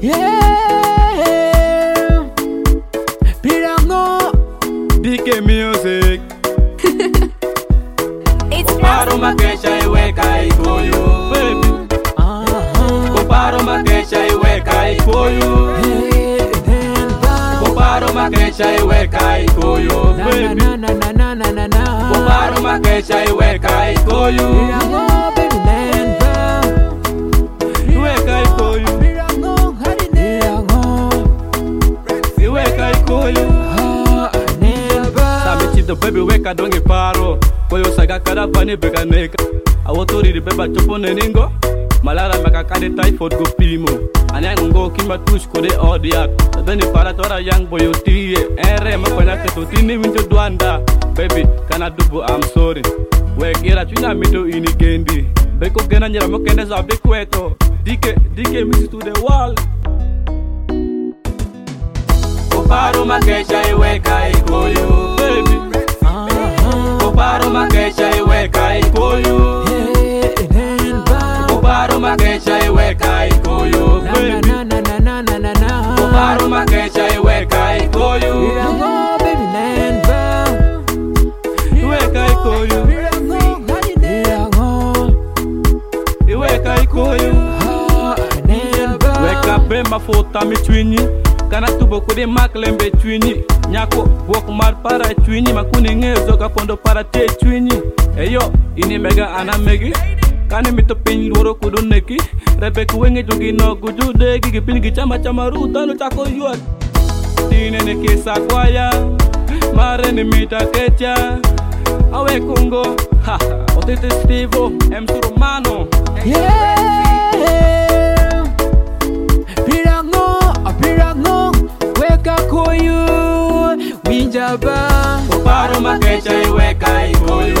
Yeah, Pirango, DK Music. Comparo makesha iweka ikoyo, Baby, comparo makesha iweka ikoyo, comparo makesha iweka ikoyo, baby, comparo makesha iweka ikoyo, iweka ikoyo, iweka ikoyo. Sami chip the baby weka donge paro. Koyo saga karavani bega neka. Awotori beba chopo neningo. Malara makakade typhoid go pimo. Anyang ngo kimba tush kode odiak. Tadani para tora yang boyo tiye. Ere makonya keto tini winjo duanda. Baby, kana dubu I'm sorry. Wekira chuna mito ini gendi. Beko gena njera mokende za bekweto. DK mix to the wall. comparo makesha iweka ikoyo, Baby, comparo makesha iweka ikoyo, comparo makesha iweka ikoyo, baby, comparo makesha iweka ikoyo, iweka ikoyo, iweka ikoyo. Weka be mafuta mi chwinyi. Kana tubo kude maklembe chwinyi. Nyako bok mar para chwinyi. Makuni ngezo kapondo para te chwinyi. Eyo ini mega anamegi. Kani mito pin loro kudu neki. Rebek wenge jugi no guju degi. Gipin gichama chama ruta no chako yuat. Tine ne kisa kwaya. Mare ni mita kecha. Awe kungo. Ha otete Stevo. M Surumano. Pirango, weka koyu, winjaba. comparo makesha iweka ikoyo,